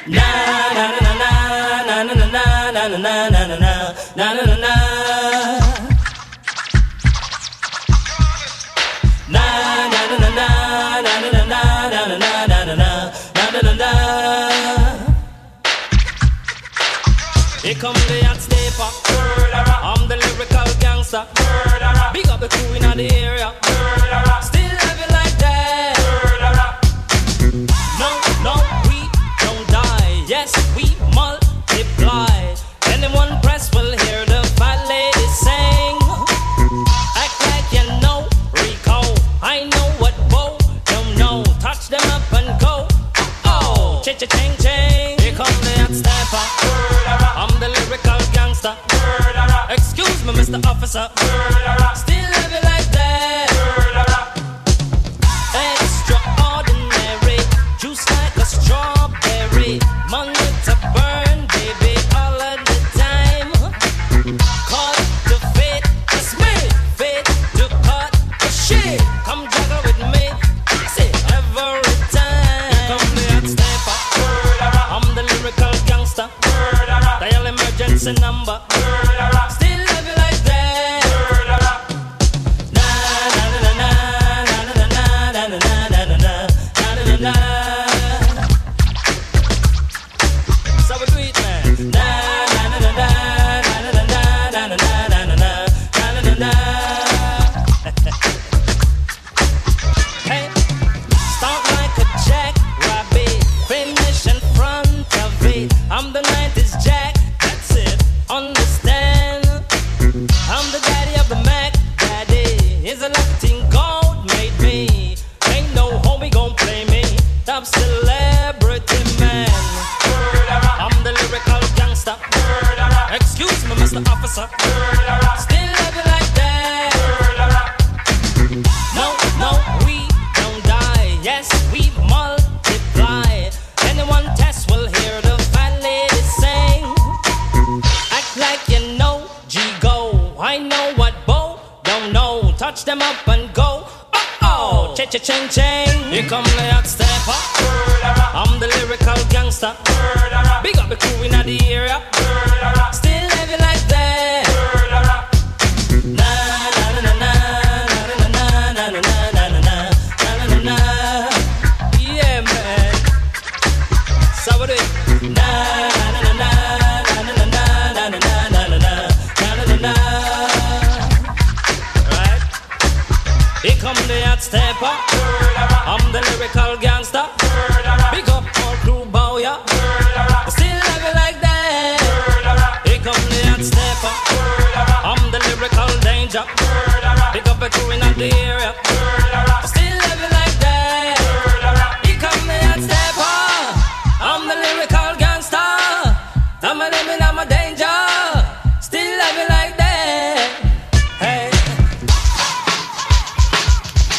Na na na na na na na na na na na na na na na na. Na na na na na na na na na na na na na na. Here come the hot stepper. I'm the lyrical gangster. Big up the crew in the area. Still living like that. No, no, we don't die. Yes, we multiply. Anyone press will hear the fat lady sing. Act like you know Rico. I know what Bo don't know. Touch them up and go. Oh, cha-cha-ching-ching. Here come the hot stepper. I'm the lyrical gangster. Excuse me, Mr. Officer. Still living like that. Extraordinary. Juice like a strawberry. Money to burn, baby, all of the time. Cut to fit, it's me. Fit to cut the shit. Come juggle with me. See, every time. Here come the hot stepper. I'm the lyrical gangster. Dial emergency number. Still love you like that. Na na na na na na na na na na na na. So we do it, man. Na na na na na na na na na na na. Hey, start like a jackrabbit, finish in front of it. I'm the 90s Jack. That's it. Understand? I'm the daddy of the Mac. Daddy is a Latin gold made me. Ain't no homie gon' play me. Top celebrity man. I'm the lyrical gangster. Excuse me, Mr. Officer. Still love you like that. No, no, we don't die. Yes, we multiply. Anyone test will hear the fat lady sing. Act like you know G-Go. I know what Bo don't know. Touch them up and go. Oh, cha-cha-ching-ching. Here come the hot stepper. I'm the lyrical gangster. Big up the crew in the area. Still living like that. Na na na na na na na na na na na na. Yeah, man. So we do it. Na na na na na na na na na na na. Right? Here come the hot stepper. I'm the lyrical gangster. Big up all crew bow ya. Still love you like that. Here come the hot stepper. I'm the lyrical danger. Big up the crew in the area.